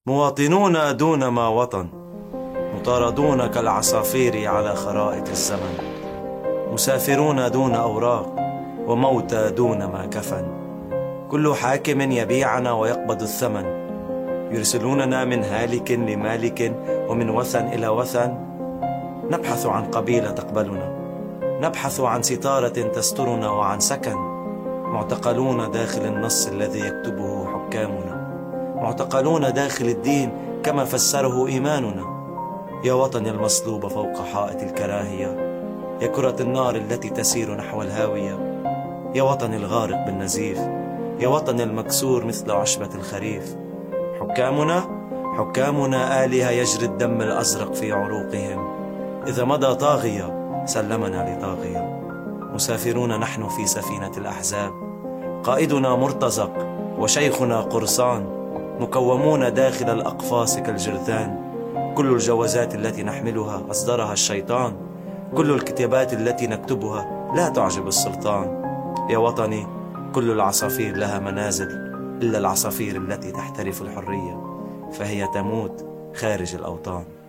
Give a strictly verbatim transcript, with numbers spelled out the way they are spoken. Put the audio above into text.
مواطنون دون ما وطن، مطاردون كالعصافير على خرائط الزمن، مسافرون دون أوراق، وموتى دون ما كفن. كل حاكم يبيعنا ويقبض الثمن، يرسلوننا من هالك لمالك ومن وثن إلى وثن. نبحث عن قبيلة تقبلنا، نبحث عن ستارة تسترنا وعن سكن. معتقلون داخل النص الذي يكتبه حكامنا، معتقلون داخل الدين كما فسره إيماننا. يا وطني المصلوب فوق حائط الكراهية، يا كرة النار التي تسير نحو الهاوية، يا وطني الغارق بالنزيف، يا وطني المكسور مثل عشبة الخريف. حكامنا حكامنا آلهة يجري الدم الأزرق في عروقهم. إذا مضى طاغية سلمنا لطاغية. مسافرون نحن في سفينة الأحزاب، قائدنا مرتزق وشيخنا قرصان، مكومون داخل الأقفاص كالجرذان. كل الجوازات التي نحملها أصدرها الشيطان، كل الكتابات التي نكتبها لا تعجب السلطان. يا وطني كل العصافير لها منازل، إلا العصافير التي تحترف الحرية، فهي تموت خارج الأوطان.